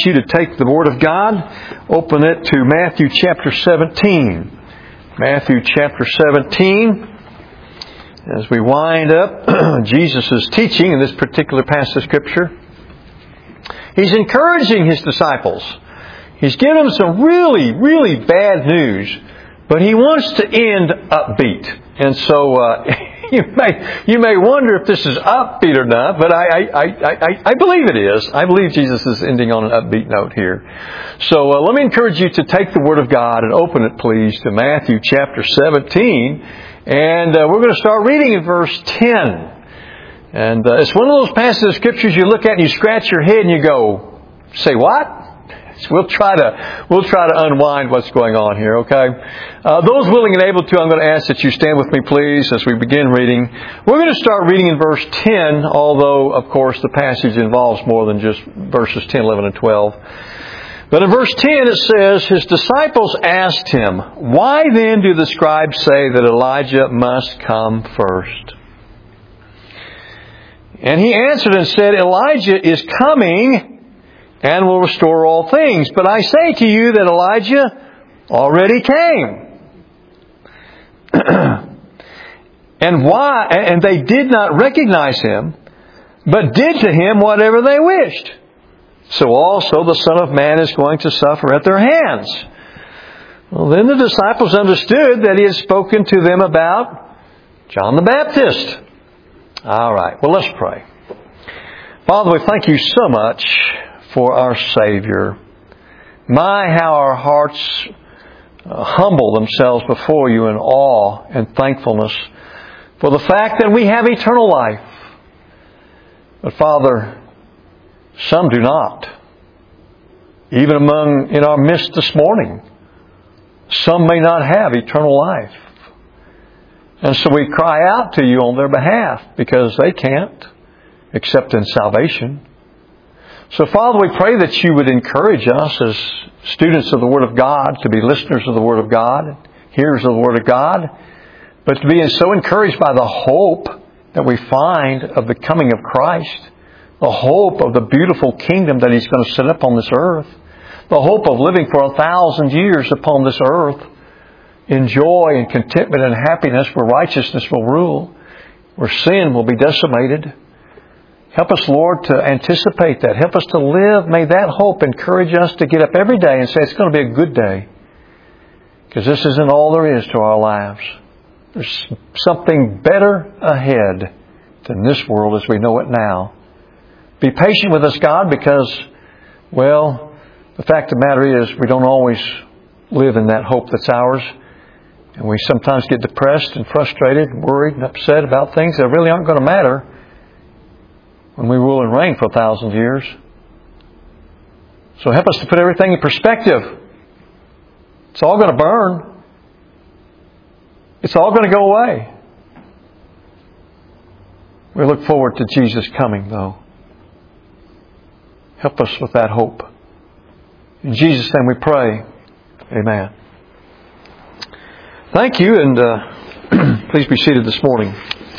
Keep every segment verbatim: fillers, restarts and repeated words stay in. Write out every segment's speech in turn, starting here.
invite you to take the Word of God, open it to Matthew chapter seventeen. Matthew chapter seventeen. As we wind up Jesus' teaching in this particular passage of Scripture, He's encouraging His disciples. He's giving them some really, really bad news, but He wants to end upbeat. And so uh, you may you may wonder if this is upbeat or not, but I, I, I, I, I believe it is. I believe Jesus is ending on an upbeat note here. So uh, let me encourage you to take the Word of God and open it, please, to Matthew chapter seventeen. And uh, we're going to start reading in verse ten. And uh, it's one of those passages of Scriptures you look at and you scratch your head and you go, say what? So we'll try to we'll try to unwind what's going on here, okay? Uh, those willing and able to, I'm going to ask that you stand with me, please, as we begin reading. We're going to start reading in verse ten, although, of course, the passage involves more than just verses ten, eleven, and twelve. But in verse ten it says, His disciples asked Him, Why then do the scribes say that Elijah must come first? And He answered and said, Elijah is coming and will restore all things. But I say to you that Elijah already came. and why? And they did not recognize him, but did to him whatever they wished. So also the Son of Man is going to suffer at their hands. Well, then the disciples understood that He had spoken to them about John the Baptist. All right, well, let's pray. Father, we thank You so much for our Savior. My, how our hearts uh, humble themselves before You in awe and thankfulness for the fact that we have eternal life. But Father, some do not. Even among in our midst this morning, some may not have eternal life. And so we cry out to You on their behalf because they can't, except in salvation. So Father, we pray that You would encourage us as students of the Word of God to be listeners of the Word of God, hearers of the Word of God, but to be so encouraged by the hope that we find of the coming of Christ, the hope of the beautiful kingdom that He's going to set up on this earth, the hope of living for a thousand years upon this earth in joy and contentment and happiness where righteousness will rule, where sin will be decimated. Help us, Lord, to anticipate that. Help us to live. May that hope encourage us to get up every day and say it's going to be a good day. Because this isn't all there is to our lives. There's something better ahead than this world as we know it now. Be patient with us, God, because, well, the fact of the matter is we don't always live in that hope that's ours. And we sometimes get depressed and frustrated and worried and upset about things that really aren't going to matter when we rule and reign for a thousand years. So help us to put everything in perspective. It's all going to burn. It's all going to go away. We look forward to Jesus coming, though. Help us with that hope. In Jesus' name we pray. Amen. Thank you, and uh, please be seated this morning.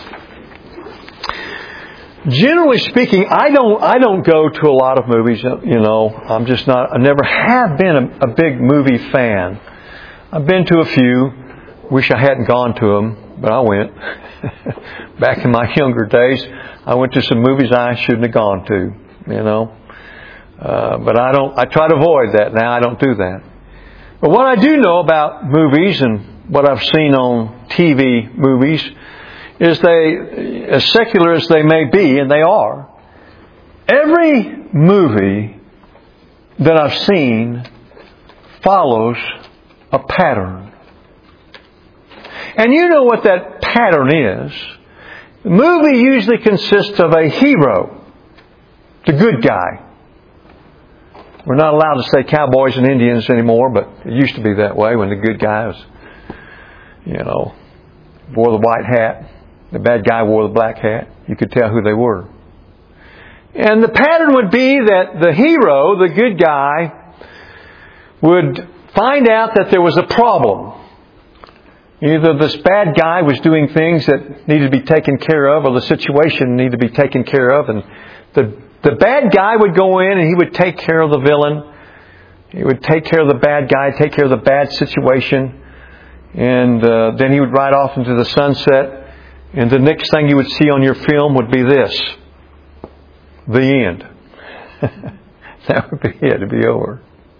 Generally speaking, I don't I don't go to a lot of movies. You know, I'm just not. I never have been a, a big movie fan. I've been to a few. Wish I hadn't gone to them, but I went. Back in my younger days, I went to some movies I shouldn't have gone to. You know, uh, but I don't. I try to avoid that now. I don't do that. But what I do know about movies and what I've seen on T V movies is they, as secular as they may be, and they are, every movie that I've seen follows a pattern. And you know what that pattern is. The movie usually consists of a hero, the good guy. We're not allowed to say cowboys and Indians anymore, but it used to be that way when the good guy was, you know, wore the white hat. The bad guy wore the black hat. You could tell who they were. And the pattern would be that the hero, the good guy, would find out that there was a problem. Either this bad guy was doing things that needed to be taken care of, or the situation needed to be taken care of, and the The bad guy would go in and he would take care of the villain. He would take care of the bad guy, take care of the bad situation. And uh, then he would ride off into the sunset. And the next thing you would see on your film would be this. The end. That would be it. It would be over.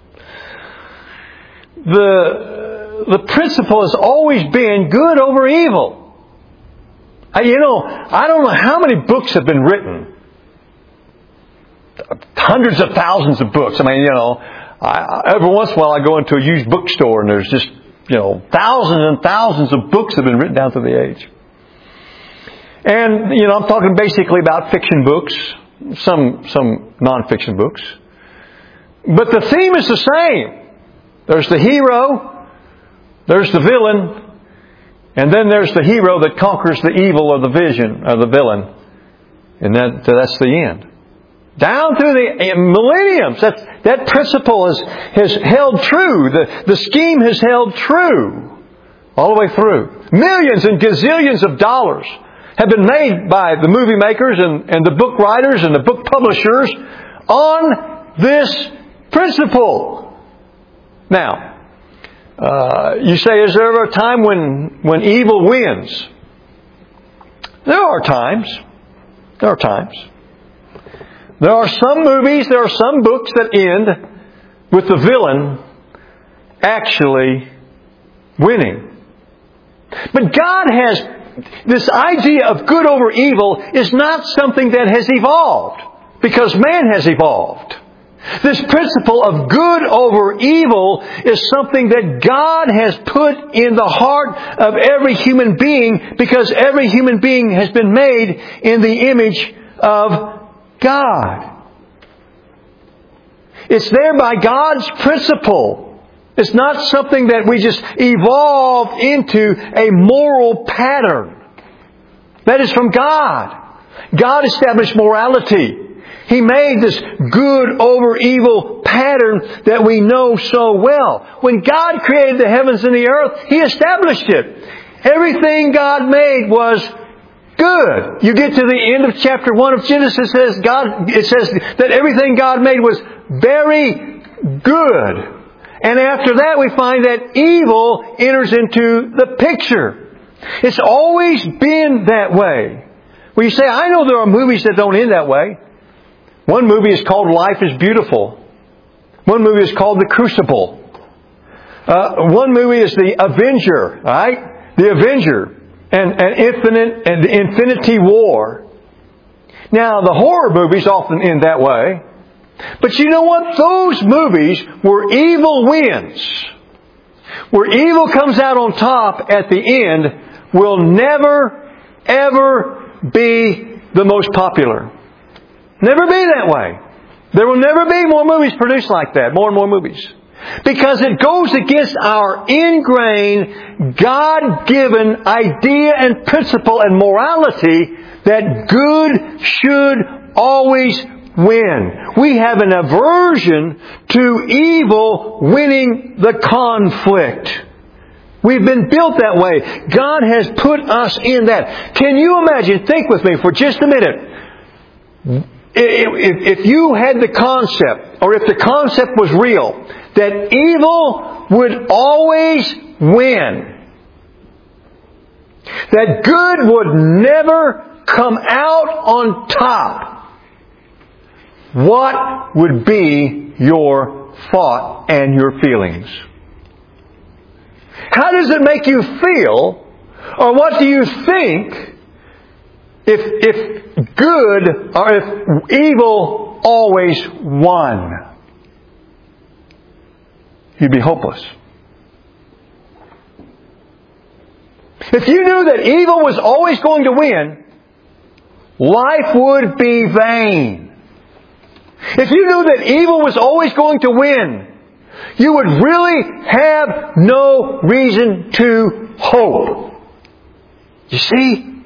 The, the principle has always been good over evil. You know, I don't know how many books have been written. Hundreds of thousands of books. I mean, you know, I, every once in a while I go into a used bookstore and there's just, you know, thousands and thousands of books have been written down through the age. And, you know, I'm talking basically about fiction books, some some non-fiction books. But the theme is the same. There's the hero, there's the villain, and then there's the hero that conquers the evil or the vision or the villain. And that that's the end. Down through the millenniums, that, that principle has, has held true. The, the scheme has held true all the way through. Millions and gazillions of dollars have been made by the movie makers and, and the book writers and the book publishers on this principle. Now, uh, you say, is there ever a time when, when evil wins? There are times. There are times. There are some movies, there are some books that end with the villain actually winning. But God has, this idea of good over evil is not something that has evolved because man has evolved. This principle of good over evil is something that God has put in the heart of every human being because every human being has been made in the image of God. It's there by God's principle. It's not something that we just evolve into a moral pattern. That is from God. God established morality. He made this good over evil pattern that we know so well. When God created the heavens and the earth, He established it. Everything God made was good. You get to the end of chapter one of Genesis, it says God, it says that everything God made was very good. And after that we find that evil enters into the picture. It's always been that way. Well, you say, I know there are movies that don't end that way. One movie is called Life is Beautiful. One movie is called The Crucible. Uh, one movie is The Avenger, right? The Avenger. And, and Infinite and Infinity War. Now, the horror movies often end that way. But you know what? Those movies where evil wins, where evil comes out on top at the end, will never, ever be the most popular. Never be that way. There will never be more movies produced like that. More and more movies. Because it goes against our ingrained, God-given idea and principle and morality that good should always win. We have an aversion to evil winning the conflict. We've been built that way. God has put us in that. Can you imagine, think with me for just a minute, if, if you had the concept, or if the concept was real, that evil would always win. That good would never come out on top. What would be your thought and your feelings? How does it make you feel? Or what do you think if, if good or if evil always won? You'd be hopeless. If you knew that evil was always going to win, life would be vain. If you knew that evil was always going to win, you would really have no reason to hope. You see,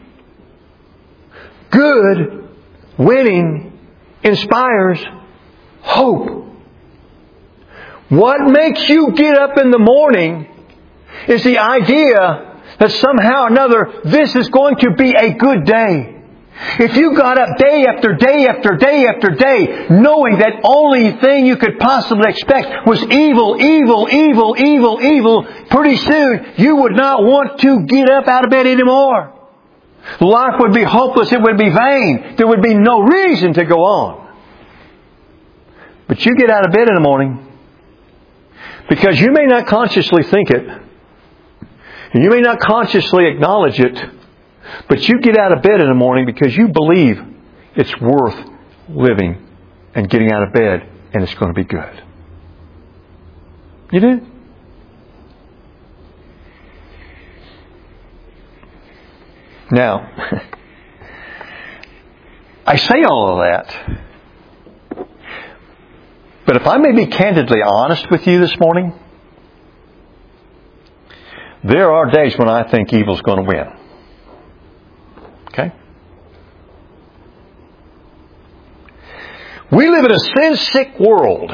good winning inspires hope. What makes you get up in the morning is the idea that somehow or another this is going to be a good day. if you got up day after day after day after day, knowing that only thing you could possibly expect was evil, evil, evil, evil, evil, pretty soon you would not want to get up out of bed anymore. Life would be hopeless. It would be vain. There would be no reason to go on. But you get out of bed in the morning because you may not consciously think it, and you may not consciously acknowledge it, but you get out of bed in the morning because you believe it's worth living and getting out of bed, and it's going to be good. You do? Now, I say all of that, but if I may be candidly honest with you this morning, there are days when I think evil's going to win. Okay? We live in a sin-sick world.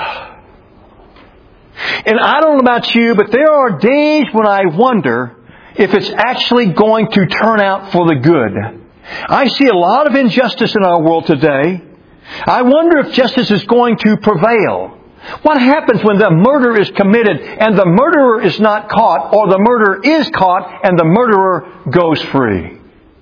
And I don't know about you, but there are days when I wonder if it's actually going to turn out for the good. I see a lot of injustice in our world today. I wonder if justice is going to prevail. What happens when the murder is committed and the murderer is not caught, or the murderer is caught and the murderer goes free?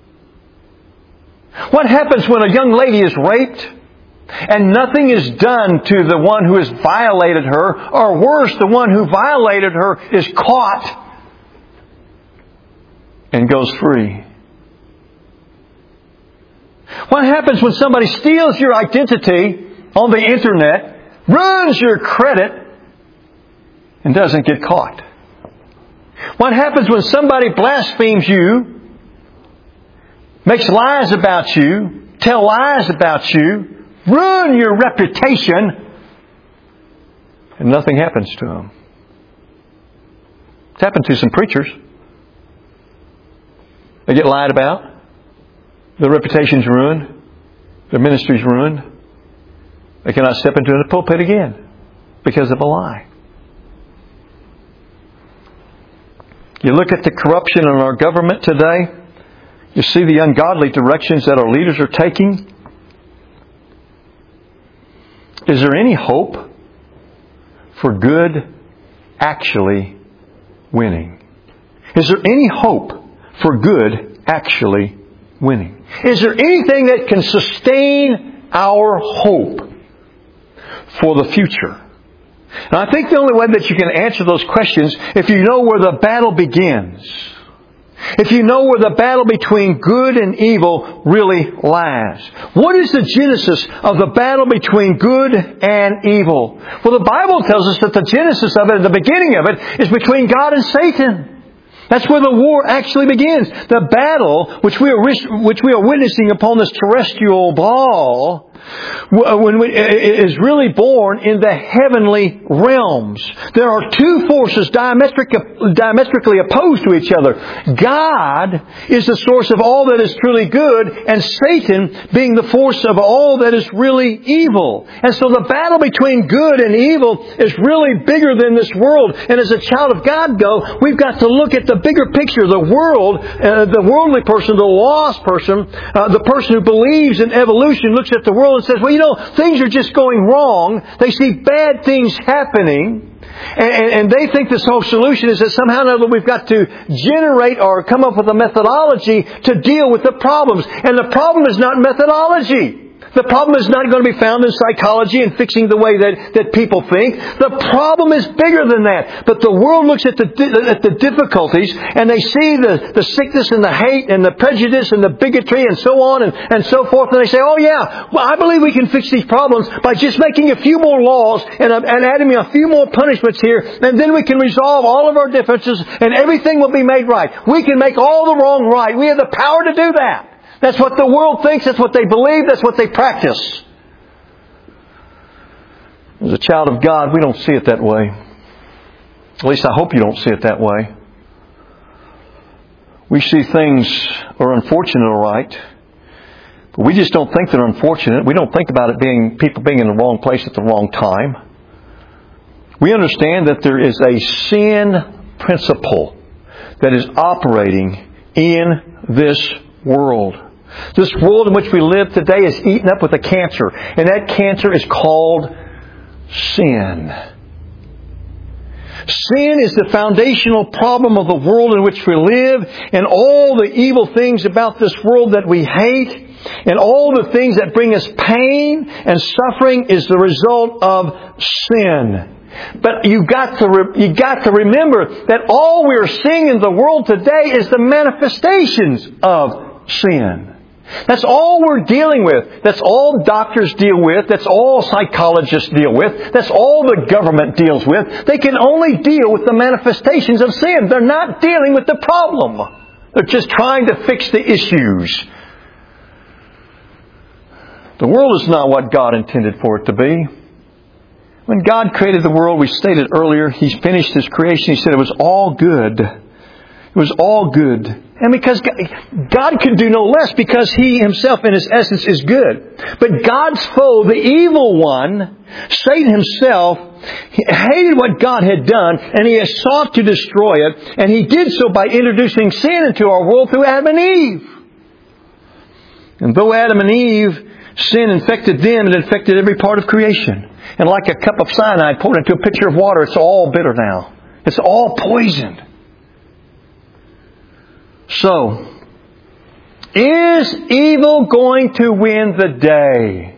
What happens when a young lady is raped and nothing is done to the one who has violated her, or worse, the one who violated her is caught and goes free? What happens when somebody steals your identity on the internet, ruins your credit, and doesn't get caught? What happens when somebody blasphemes you, makes lies about you, tell lies about you, ruin your reputation, and nothing happens to them? It's happened to some preachers. They get lied about. Their reputation's ruined. Their ministry's ruined. They cannot step into the pulpit again because of a lie. You look at the corruption in our government today. You see the ungodly directions that our leaders are taking. Is there any hope for good actually winning? Is there any hope for good actually winning? Is there anything that can sustain our hope for the future? And I think the only way that you can answer those questions if you know where the battle begins. If you know where the battle between good and evil really lies. What is the genesis of the battle between good and evil? Well, the Bible tells us that the genesis of it, the beginning of it, is between God and Satan. That's where the war actually begins. The battle, which we are which we are witnessing upon this terrestrial ball, when we, is really born in the heavenly realms. There are two forces diametric, diametrically opposed to each other. God is the source of all that is truly good, and Satan being the force of all that is really evil. And so the battle between good and evil is really bigger than this world. And as a child of God go, we've got to look at the bigger picture. The world, uh, the worldly person, the lost person, uh, the person who believes in evolution looks at the world and says, well, you know, things are just going wrong. They see bad things happening. And, and, and they think this whole solution is that somehow or another we've got to generate or come up with a methodology to deal with the problems. And the problem is not methodology. The problem is not going to be found in psychology and fixing the way that, that people think. The problem is bigger than that. But the world looks at the at the difficulties and they see the, the sickness and the hate and the prejudice and the bigotry and so on and, and so forth. And they say, oh yeah, well, I believe we can fix these problems by just making a few more laws and, and adding a few more punishments here. And then we can resolve all of our differences and everything will be made right. We can make all the wrong right. We have the power to do that. That's what the world thinks. That's what they believe. That's what they practice. As a child of God, we don't see it that way. At least I hope you don't see it that way. We see things are unfortunate, all right. But we just don't think they're unfortunate. We don't think about it being people being in the wrong place at the wrong time. We understand that there is a sin principle that is operating in this world. This world in which we live today is eaten up with a cancer. And that cancer is called sin. Sin is the foundational problem of the world in which we live, and all the evil things about this world that we hate, and all the things that bring us pain and suffering is the result of sin. But you've got to re- you got to remember that all we're seeing in the world today is the manifestations of sin. That's all we're dealing with. That's all doctors deal with. That's all psychologists deal with. That's all the government deals with. They can only deal with the manifestations of sin. They're not dealing with the problem. They're just trying to fix the issues. The world is not what God intended for it to be. When God created the world, we stated earlier, He finished His creation. He said it was all good. It was all good. And because God could do no less, because He Himself in His essence is good. But God's foe, the evil one, Satan himself, hated what God had done, and he has sought to destroy it. And he did so by introducing sin into our world through Adam and Eve. And though Adam and Eve, sin infected them, it infected every part of creation. And like a cup of cyanide poured into a pitcher of water, it's all bitter now. It's all poisoned. So, is evil going to win the day?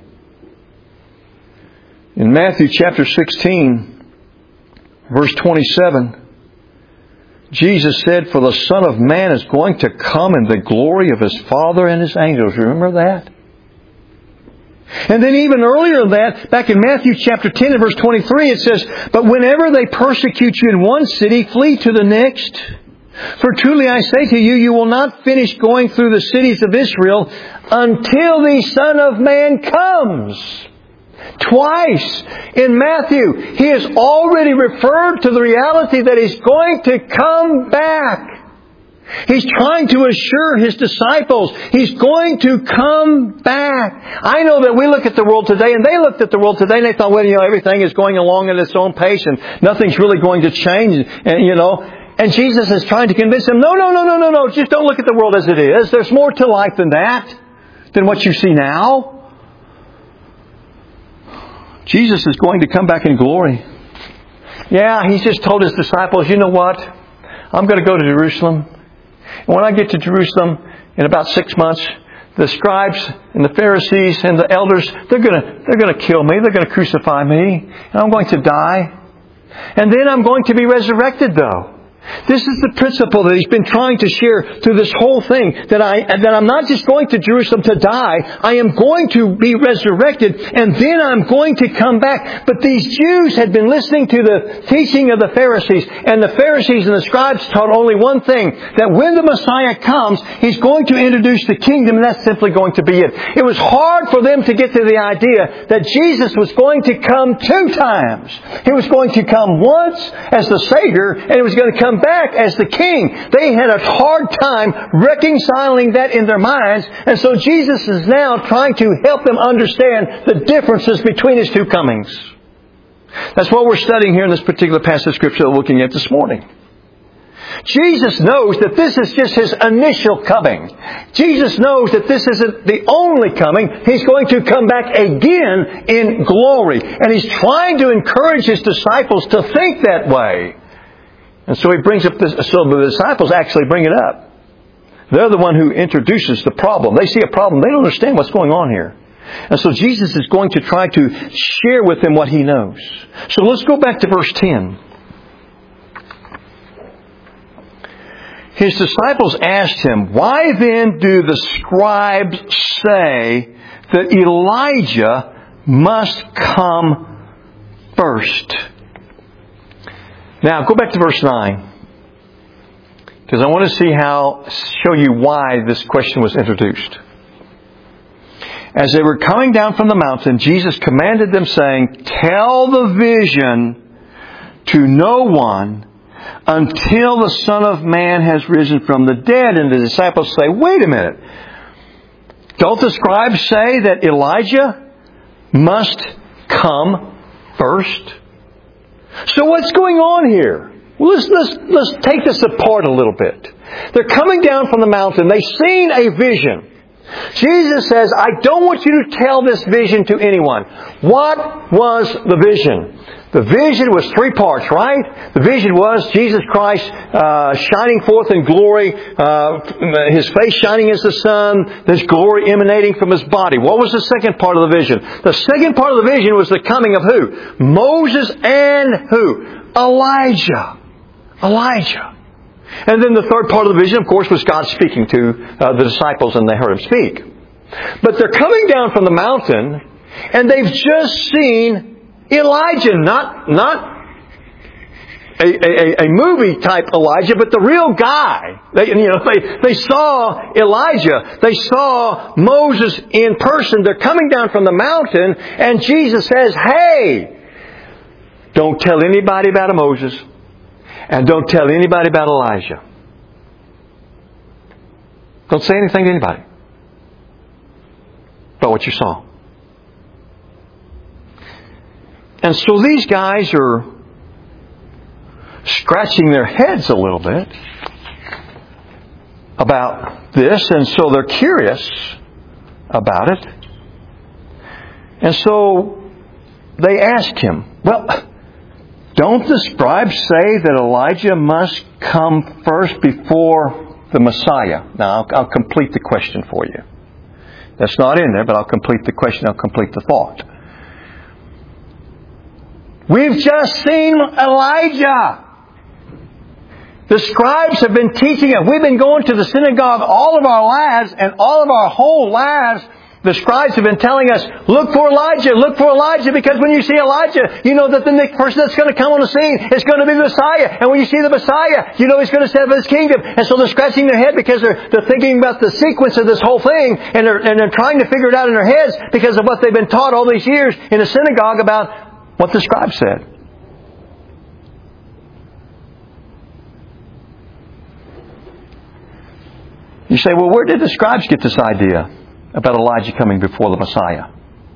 In Matthew chapter sixteen, verse twenty-seven, Jesus said, "For the Son of Man is going to come in the glory of His Father and His angels." Remember that? And then even earlier than that, back in Matthew chapter ten and verse twenty-three, it says, "But whenever they persecute you in one city, flee to the next. For truly I say to you, you will not finish going through the cities of Israel until the Son of Man comes." Twice in Matthew, He has already referred to the reality that He's going to come back. He's trying to assure His disciples He's going to come back. I know that we look at the world today, and they looked at the world today and they thought, well, you know, everything is going along at its own pace and nothing's really going to change. And, you know, and Jesus is trying to convince them, no, no, no, no, no, no, just don't look at the world as it is. There's more to life than that, than what you see now. Jesus is going to come back in glory. Yeah, He's just told His disciples, you know what? I'm going to go to Jerusalem. And when I get to Jerusalem in about six months, the scribes and the Pharisees and the elders, they're going to, they're going to kill me. They're going to crucify me. And I'm going to die. And then I'm going to be resurrected, though. This is the principle that He's been trying to share through this whole thing. That, I, that I'm not just going to Jerusalem to die. I am going to be resurrected. And then I'm going to come back. But these Jews had been listening to the teaching of the Pharisees. And the Pharisees and the scribes taught only one thing. That when the Messiah comes, He's going to introduce the kingdom. And that's simply going to be it. It was hard for them to get to the idea that Jesus was going to come two times. He was going to come once as the Savior. And He was going to come back as the King. They had a hard time reconciling that in their minds, and so Jesus is now trying to help them understand the differences between His two comings. That's what we're studying here in this particular passage of Scripture that we're looking at this morning. Jesus knows that this is just His initial coming. Jesus knows that this isn't the only coming. He's going to come back again in glory. And He's trying to encourage His disciples to think that way. And so He brings up this, so the disciples actually bring it up. They're the one who introduces the problem. They see a problem. They don't understand what's going on here. And so Jesus is going to try to share with them what He knows. So let's go back to verse ten. His disciples asked Him, "Why then do the scribes say that Elijah must come first?" Now, go back to verse nine. Because I want to see how, show you why this question was introduced. As they were coming down from the mountain, Jesus commanded them, saying, "Tell the vision to no one until the Son of Man has risen from the dead." And the disciples say, "Wait a minute. Don't the scribes say that Elijah must come first?" So what's going on here? Well, let's, let's, let's take this apart a little bit. They're coming down from the mountain. They've seen a vision. Jesus says, I don't want you to tell this vision to anyone. What was the vision? The vision was three parts, right? The vision was Jesus Christ uh, shining forth in glory, uh, His face shining as the sun, His glory emanating from His body. What was the second part of the vision? The second part of the vision was the coming of who? Moses and who? Elijah. Elijah. And then the third part of the vision, of course, was God speaking to uh, the disciples, and they heard Him speak. But they're coming down from the mountain, and they've just seen Elijah, not not a, a, a movie type Elijah, but the real guy. They, you know, they, they saw Elijah. They saw Moses in person. They're coming down from the mountain, and Jesus says, hey, don't tell anybody about Moses, and don't tell anybody about Elijah. Don't say anything to anybody about what you saw. And so these guys are scratching their heads a little bit about this, and so they're curious about it. And so they ask him, well, don't the scribes say that Elijah must come first before the Messiah? Now, I'll, I'll complete the question for you. That's not in there, but I'll complete the question. I'll complete the thought. We've just seen Elijah. The scribes have been teaching us. We've been going to the synagogue all of our lives, and all of our whole lives, the scribes have been telling us, look for Elijah, look for Elijah, because when you see Elijah, you know that the next person that's going to come on the scene is going to be the Messiah. And when you see the Messiah, you know He's going to set up His kingdom. And so they're scratching their head because they're, they're thinking about the sequence of this whole thing, and they're, and they're trying to figure it out in their heads because of what they've been taught all these years in the synagogue about what the scribe said. You say, well, where did the scribes get this idea about Elijah coming before the Messiah?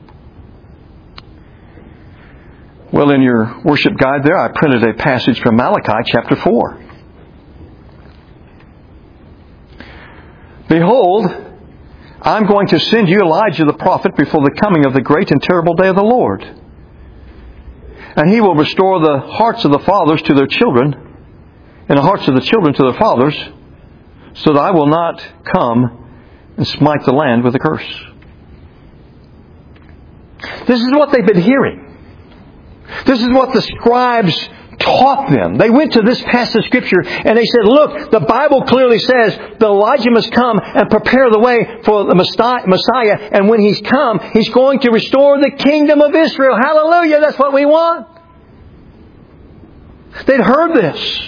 Well, in your worship guide there, I printed a passage from Malachi chapter four. Behold, I'm going to send you Elijah the prophet before the coming of the great and terrible day of the Lord. And he will restore the hearts of the fathers to their children, and the hearts of the children to their fathers, so that I will not come and smite the land with a curse. This is what they've been hearing. This is what the scribes taught them. They went to this passage of Scripture and they said, look, the Bible clearly says that Elijah must come and prepare the way for the Messiah. And when He's come, He's going to restore the kingdom of Israel. Hallelujah! That's what we want. They'd heard this.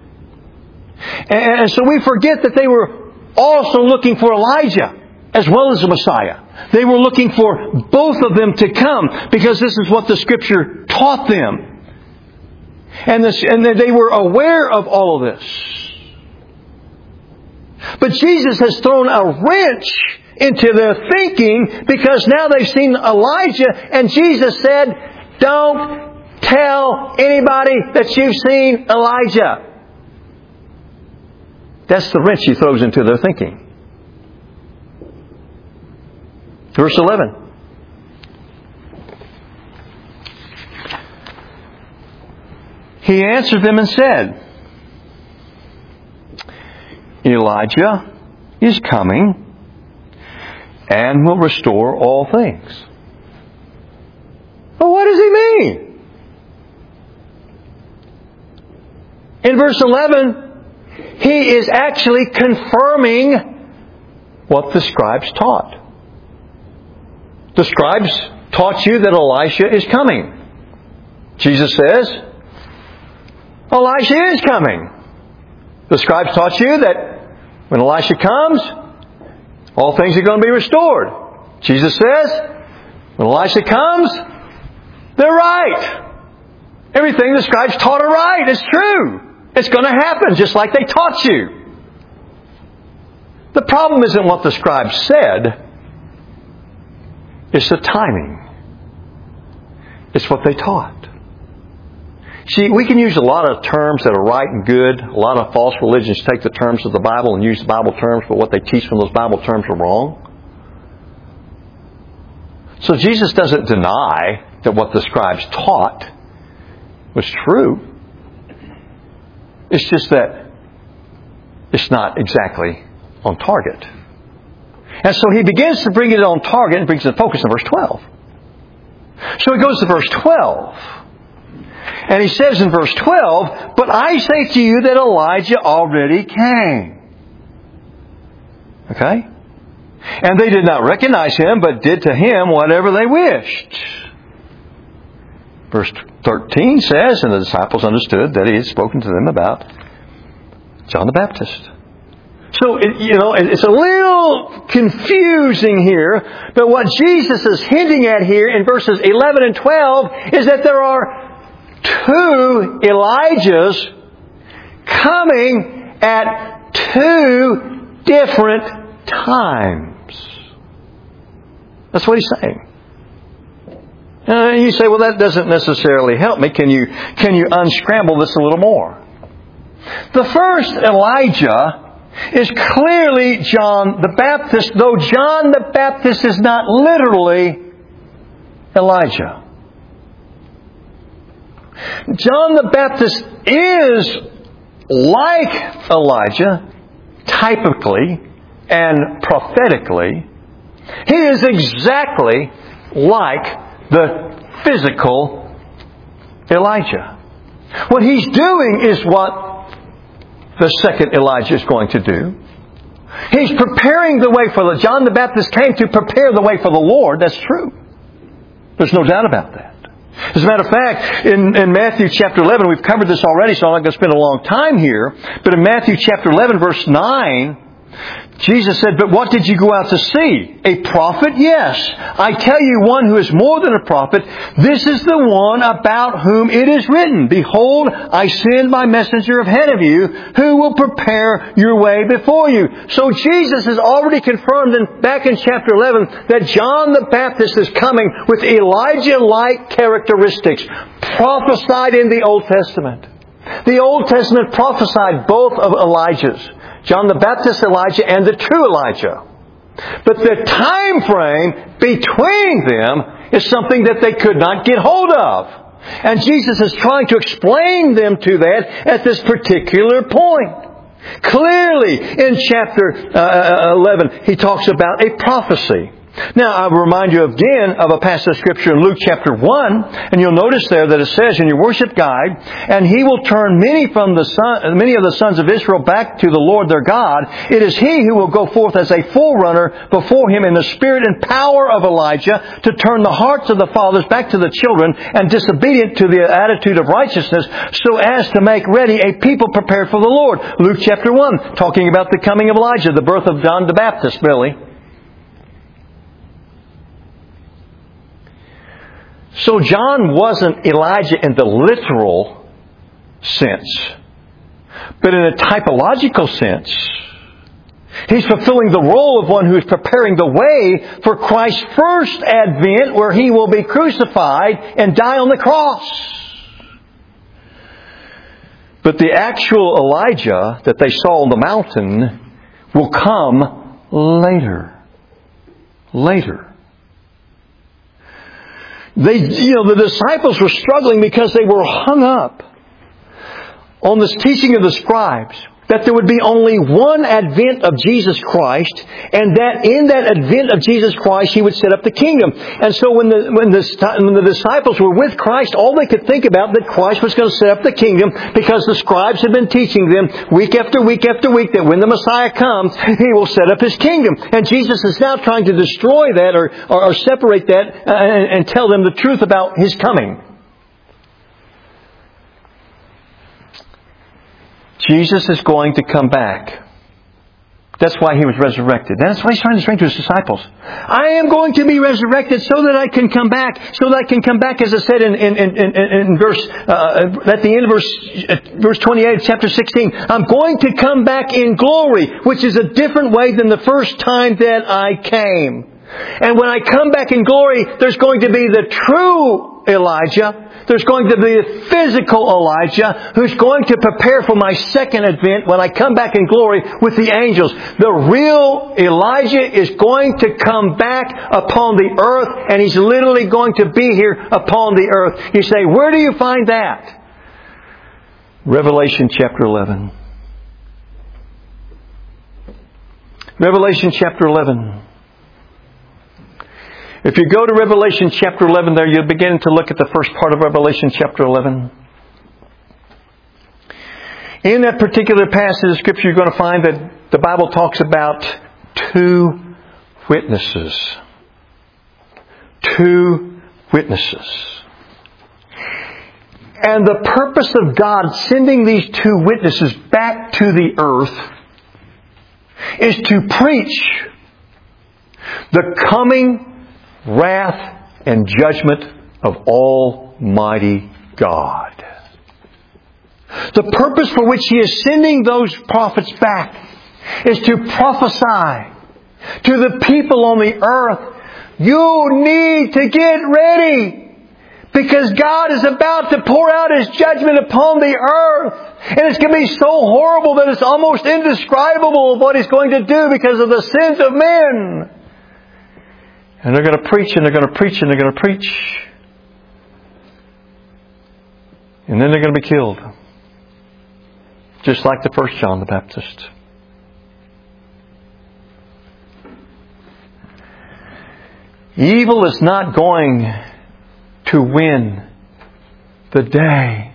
And so we forget that they were also looking for Elijah as well as the Messiah. They were looking for both of them to come because this is what the Scripture taught them. And, this, and they were aware of all of this. But Jesus has thrown a wrench into their thinking because now they've seen Elijah, and Jesus said, don't tell anybody that you've seen Elijah. That's the wrench He throws into their thinking. Verse eleven. He answered them and said, Elijah is coming and will restore all things. Well, what does He mean? In verse eleven, He is actually confirming what the scribes taught. The scribes taught you that Elisha is coming. Jesus says, Elisha is coming. The scribes taught you that when Elisha comes, all things are going to be restored. Jesus says, when Elisha comes, they're right. Everything the scribes taught are right. It's true. It's going to happen just like they taught you. The problem isn't what the scribes said. It's the timing. It's what they taught. See, we can use a lot of terms that are right and good. A lot of false religions take the terms of the Bible and use the Bible terms, but what they teach from those Bible terms are wrong. So Jesus doesn't deny that what the scribes taught was true. It's just that it's not exactly on target. And so he begins to bring it on target and brings the focus in verse twelve. So he goes to verse twelve. And he says in verse twelve, "But I say to you that Elijah already came." Okay? "And they did not recognize him, but did to him whatever they wished." Verse thirteen says, "And the disciples understood that he had spoken to them about John the Baptist." So, it, you know, it's a little confusing here, but what Jesus is hinting at here in verses eleven and twelve is that there are two Elijahs coming at two different times. That's what he's saying. Uh, you say, well, that doesn't necessarily help me. Can you, can you unscramble this a little more? The first Elijah is clearly John the Baptist, though John the Baptist is not literally Elijah. John the Baptist is like Elijah, typically and prophetically. He is exactly like the physical Elijah. What he's doing is what the second Elijah is going to do. He's preparing the way for the... John the Baptist came to prepare the way for the Lord. That's true. There's no doubt about that. As a matter of fact, in, in Matthew chapter eleven, we've covered this already, so I'm not going to spend a long time here. But in Matthew chapter eleven, verse nine, Jesus said, "But what did you go out to see? A prophet? Yes. I tell you, one who is more than a prophet. This is the one about whom it is written, 'Behold, I send my messenger ahead of you, who will prepare your way before you.'" So Jesus has already confirmed in, back in chapter eleven that John the Baptist is coming with Elijah-like characteristics prophesied in the Old Testament. The Old Testament prophesied both of Elijahs. John the Baptist Elijah and the true Elijah. But the time frame between them is something that they could not get hold of. And Jesus is trying to explain them to that at this particular point. Clearly, in chapter uh, eleven, he talks about a prophecy. Now, I'll remind you again of a passage of Scripture in Luke chapter one, and you'll notice there that it says in your worship guide, "And he will turn many from the son, many of the sons of Israel back to the Lord their God. It is he who will go forth as a forerunner before him in the spirit and power of Elijah, to turn the hearts of the fathers back to the children, and disobedient to the attitude of righteousness, so as to make ready a people prepared for the Lord." Luke chapter one, talking about the coming of Elijah, the birth of John the Baptist, really. So John wasn't Elijah in the literal sense, but in a typological sense. He's fulfilling the role of one who is preparing the way for Christ's first advent, where He will be crucified and die on the cross. But the actual Elijah that they saw on the mountain will come later. Later. They, you know, the disciples were struggling because they were hung up on this teaching of the scribes that there would be only one advent of Jesus Christ, and that in that advent of Jesus Christ, He would set up the kingdom. And so when the, when the, when the disciples were with Christ, all they could think about that Christ was going to set up the kingdom, because the scribes had been teaching them week after week after week that when the Messiah comes, He will set up His kingdom. And Jesus is now trying to destroy that or, or, or separate that uh, and, and tell them the truth about His coming. Jesus is going to come back. That's why He was resurrected. That's why He's trying to explain to His disciples. I am going to be resurrected so that I can come back. So that I can come back, as I said in, in, in, in, in verse, uh, at the end of verse, verse twenty-eight of chapter sixteen. I'm going to come back in glory, which is a different way than the first time that I came. And when I come back in glory, there's going to be the true Elijah There's going to be a physical Elijah who's going to prepare for my second advent when I come back in glory with the angels. The real Elijah is going to come back upon the earth, and he's literally going to be here upon the earth. You say, where do you find that? Revelation chapter eleven. Revelation chapter eleven. If you go to Revelation chapter eleven there, you'll begin to look at the first part of Revelation chapter eleven. In that particular passage of Scripture, you're going to find that the Bible talks about two witnesses. Two witnesses. And the purpose of God sending these two witnesses back to the earth is to preach the coming wrath and judgment of Almighty God. The purpose for which He is sending those prophets back is to prophesy to the people on the earth, you need to get ready. Because God is about to pour out His judgment upon the earth. And it's going to be so horrible that it's almost indescribable what He's going to do because of the sins of men. And they're going to preach and they're going to preach and they're going to preach. And then they're going to be killed. Just like the first John the Baptist. Evil is not going to win the day.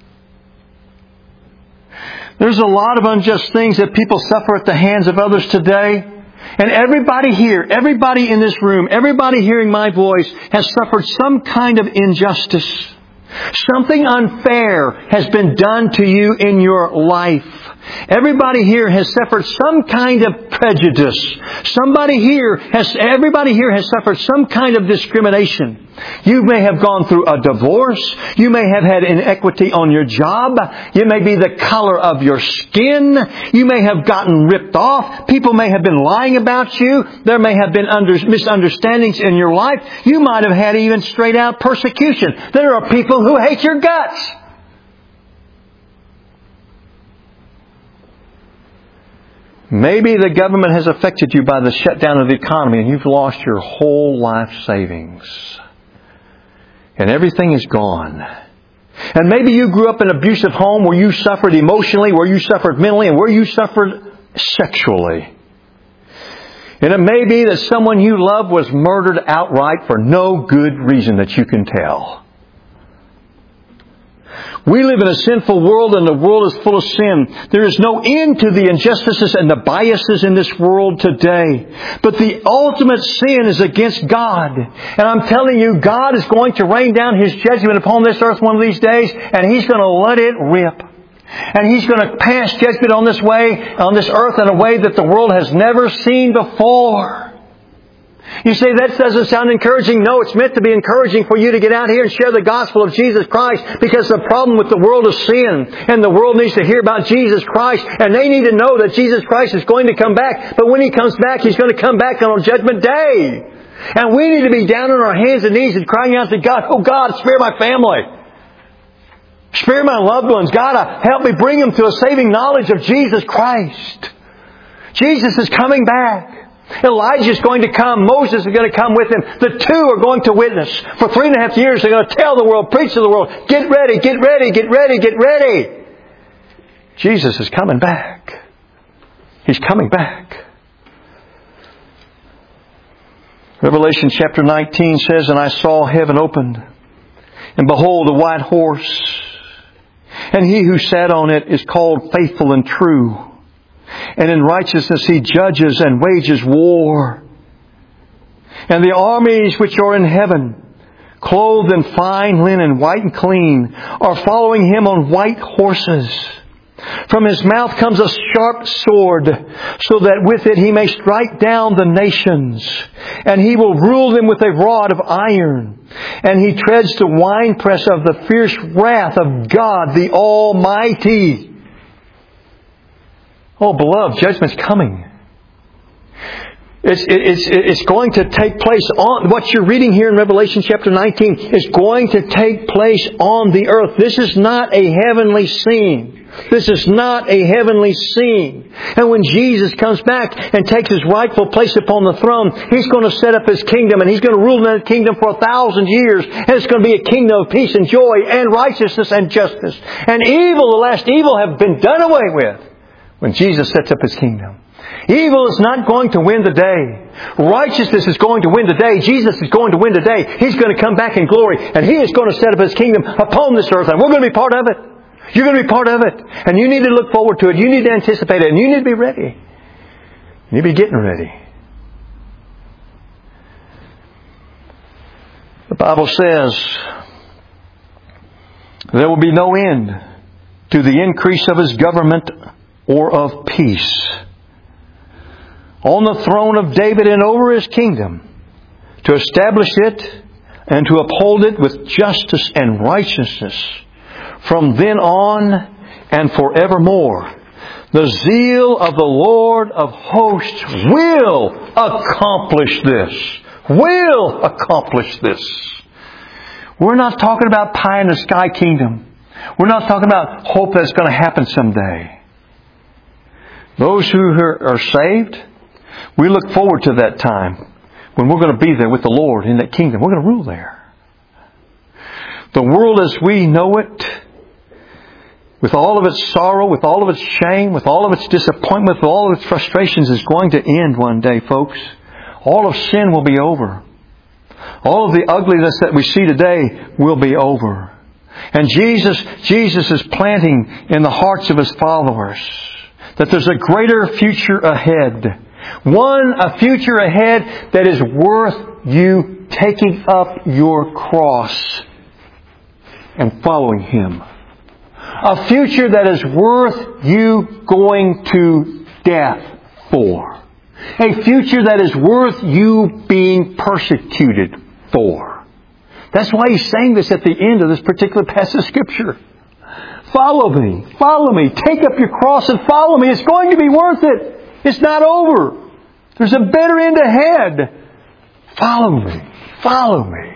There's a lot of unjust things that people suffer at the hands of others today. And everybody here, everybody in this room, everybody hearing my voice has suffered some kind of injustice. Something unfair has been done to you in your life. Everybody here has suffered some kind of prejudice. Somebody here has, everybody here has suffered some kind of discrimination. You may have gone through a divorce. You may have had inequity on your job. You may be the color of your skin. You may have gotten ripped off. People may have been lying about you. There may have been under, misunderstandings in your life. You might have had even straight out persecution. There are people who hate your guts. Maybe the government has affected you by the shutdown of the economy and you've lost your whole life savings. And everything is gone. And maybe you grew up in an abusive home where you suffered emotionally, where you suffered mentally, and where you suffered sexually. And it may be that someone you love was murdered outright for no good reason that you can tell. We live in a sinful world and the world is full of sin. There is no end to the injustices and the biases in this world today. But the ultimate sin is against God. And I'm telling you, God is going to rain down His judgment upon this earth one of these days, and He's going to let it rip. And He's going to pass judgment on this way, on this earth in a way that the world has never seen before. You say, that doesn't sound encouraging. No, it's meant to be encouraging for you to get out here and share the gospel of Jesus Christ, because the problem with the world is sin. And the world needs to hear about Jesus Christ. And they need to know that Jesus Christ is going to come back. But when He comes back, He's going to come back on Judgment Day. And we need to be down on our hands and knees and crying out to God, oh God, spare my family. Spare my loved ones. God, help me bring them to a saving knowledge of Jesus Christ. Jesus is coming back. Elijah is going to come. Moses is going to come with him. The two are going to witness. For three and a half years, they're going to tell the world, preach to the world, get ready, get ready, get ready, get ready. Jesus is coming back. He's coming back. Revelation chapter nineteen says, and I saw heaven opened, and behold, a white horse. And He who sat on it is called Faithful and True. And in righteousness He judges and wages war. And the armies which are in heaven, clothed in fine linen, white and clean, are following Him on white horses. From His mouth comes a sharp sword, so that with it He may strike down the nations. And He will rule them with a rod of iron. And He treads the winepress of the fierce wrath of God the Almighty. Oh, beloved, judgment's coming. It's, it's, it's going to take place on, what you're reading here in Revelation chapter nineteen is going to take place on the earth. This is not a heavenly scene. This is not a heavenly scene. And when Jesus comes back and takes His rightful place upon the throne, He's going to set up His kingdom, and He's going to rule in that kingdom for a thousand years. And it's going to be a kingdom of peace and joy and righteousness and justice. And evil, the last evil, have been done away with when Jesus sets up His kingdom. Evil is not going to win the day. Righteousness is going to win the day. Jesus is going to win the day. He's going to come back in glory, and He is going to set up His kingdom upon this earth, and we're going to be part of it. You're going to be part of it. And you need to look forward to it. You need to anticipate it. And you need to be ready. You need to be getting ready. The Bible says there will be no end to the increase of His government or of peace on the throne of David and over His kingdom, to establish it and to uphold it with justice and righteousness from then on and forevermore. The zeal of the Lord of hosts will accomplish this. Will accomplish this. We're not talking about pie in the sky kingdom. We're not talking about hope that's going to happen someday. Those who are saved, we look forward to that time when we're going to be there with the Lord in that kingdom. We're going to rule there. The world as we know it, with all of its sorrow, with all of its shame, with all of its disappointment, with all of its frustrations, is going to end one day, folks. All of sin will be over. All of the ugliness that we see today will be over. And Jesus, Jesus is planting in the hearts of His followers that there's a greater future ahead. One, a future ahead that is worth you taking up your cross and following Him. A future that is worth you going to death for. A future that is worth you being persecuted for. That's why He's saying this at the end of this particular passage of Scripture. Follow me. Follow me. Take up your cross and follow me. It's going to be worth it. It's not over. There's a better end ahead. Follow me. Follow me.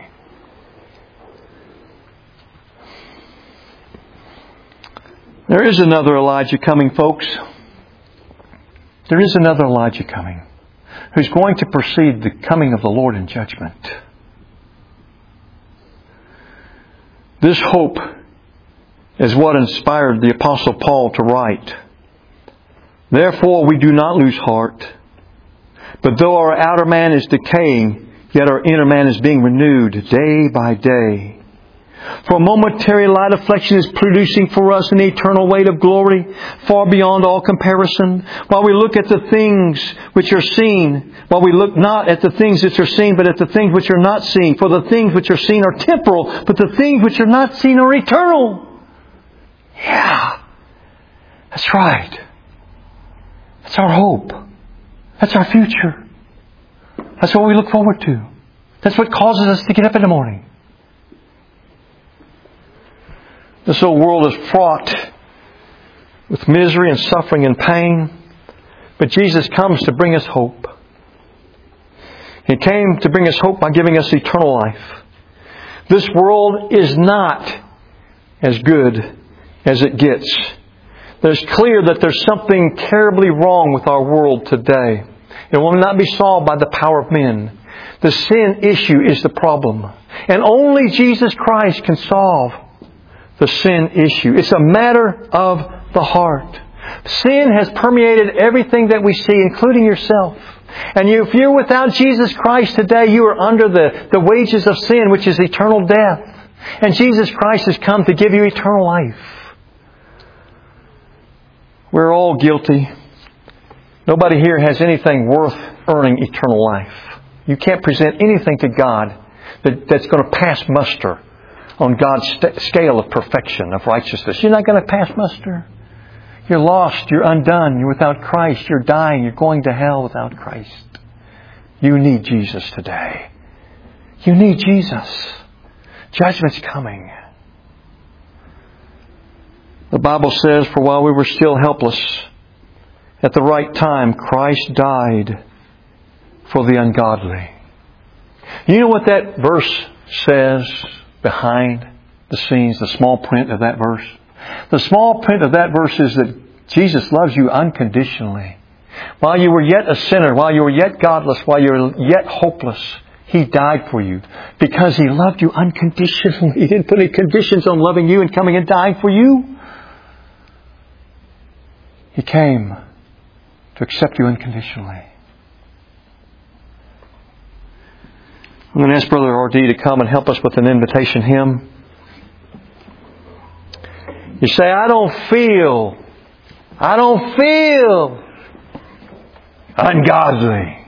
There is another Elijah coming, folks. There is another Elijah coming who's going to precede the coming of the Lord in judgment. This hope is what inspired the Apostle Paul to write, "Therefore we do not lose heart, but though our outer man is decaying, yet our inner man is being renewed day by day. For momentary light affliction is producing for us an eternal weight of glory far beyond all comparison. While we look at the things which are seen, while we look not at the things which are seen, but at the things which are not seen. For the things which are seen are temporal, but the things which are not seen are eternal." Yeah, that's right. That's our hope. That's our future. That's what we look forward to. That's what causes us to get up in the morning. This old world is fraught with misery and suffering and pain. But Jesus comes to bring us hope. He came to bring us hope by giving us eternal life. This world is not as good as it gets. It's clear that there's something terribly wrong with our world today. It will not be solved by the power of men. The sin issue is the problem. And only Jesus Christ can solve the sin issue. It's a matter of the heart. Sin has permeated everything that we see, including yourself. And you, if you're without Jesus Christ today, you are under the, the wages of sin, which is eternal death. And Jesus Christ has come to give you eternal life. We're all guilty. Nobody here has anything worth earning eternal life. You can't present anything to God that, that's going to pass muster on God's st- scale of perfection, of righteousness. You're not going to pass muster. You're lost. You're undone. You're without Christ. You're dying. You're going to hell without Christ. You need Jesus today. You need Jesus. Judgment's coming. The Bible says, "For while we were still helpless, at the right time Christ died for the ungodly. You know what that verse says behind the scenes, the small print of that verse? The small print of that verse is that Jesus loves you unconditionally. While you were yet a sinner, while you were yet godless, while you were yet hopeless, He died for you because He loved you unconditionally. He didn't put any conditions on loving you and coming and dying for you. He came to accept you unconditionally. I'm going to ask Brother R D to come and help us with an invitation hymn. You say, I don't feel, I don't feel ungodly.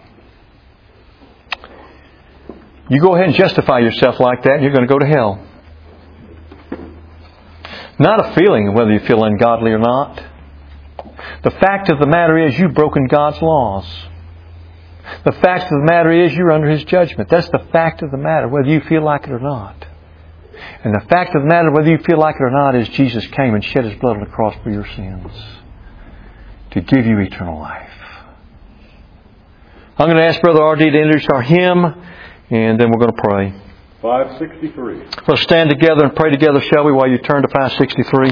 You go ahead and justify yourself like that and you're going to go to hell. Not a feeling of whether you feel ungodly or not. The fact of the matter is you've broken God's laws. The fact of the matter is you're under His judgment. That's the fact of the matter, whether you feel like it or not. And the fact of the matter, whether you feel like it or not, is Jesus came and shed His blood on the cross for your sins to give you eternal life. I'm going to ask Brother R D to introduce our hymn, and then we're going to pray. five sixty-three. Let's stand together and pray together, shall we, while you turn to five sixty-three.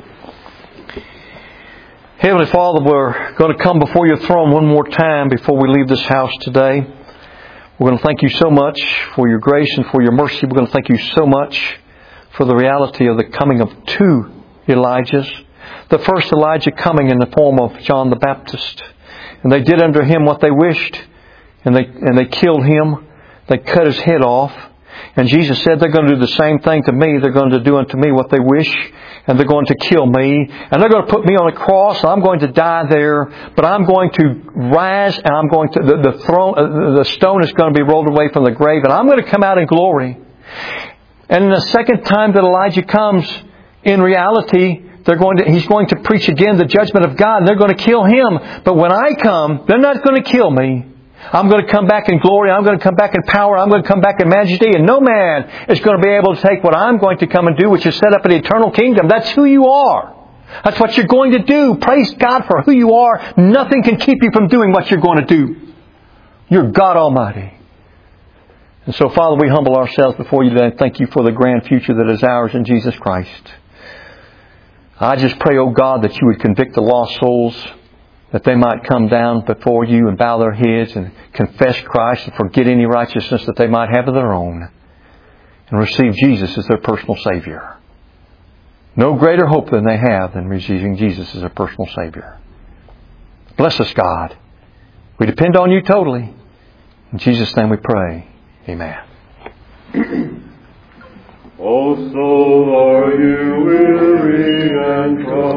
Heavenly Father, we're going to come before Your throne one more time before we leave this house today. We're going to thank You so much for Your grace and for Your mercy. We're going to thank You so much for the reality of the coming of two Elijahs. The first Elijah coming in the form of John the Baptist. And they did unto him what they wished. And they, and they killed him. They cut his head off. And Jesus said, they're going to do the same thing to me. They're going to do unto me what they wish. And they're going to kill me. And they're going to put me on a cross. I'm going to die there. But I'm going to rise. And I'm going to, the, the throne, uh, the stone is going to be rolled away from the grave. And I'm going to come out in glory. And the second time that Elijah comes, in reality, they're going to, he's going to preach again the judgment of God. And they're going to kill him. But when I come, they're not going to kill me. I'm going to come back in glory. I'm going to come back in power. I'm going to come back in majesty. And no man is going to be able to take what I'm going to come and do, which is set up an eternal kingdom. That's who you are. That's what you're going to do. Praise God for who you are. Nothing can keep you from doing what you're going to do. You're God Almighty. And so, Father, we humble ourselves before You today and thank You for the grand future that is ours in Jesus Christ. I just pray, oh God, that You would convict the lost souls, that they might come down before You and bow their heads and confess Christ and forget any righteousness that they might have of their own and receive Jesus as their personal Savior. No greater hope than they have than receiving Jesus as their personal Savior. Bless us, God. We depend on You totally. In Jesus' name we pray. Amen. O soul, are you weary and troubled?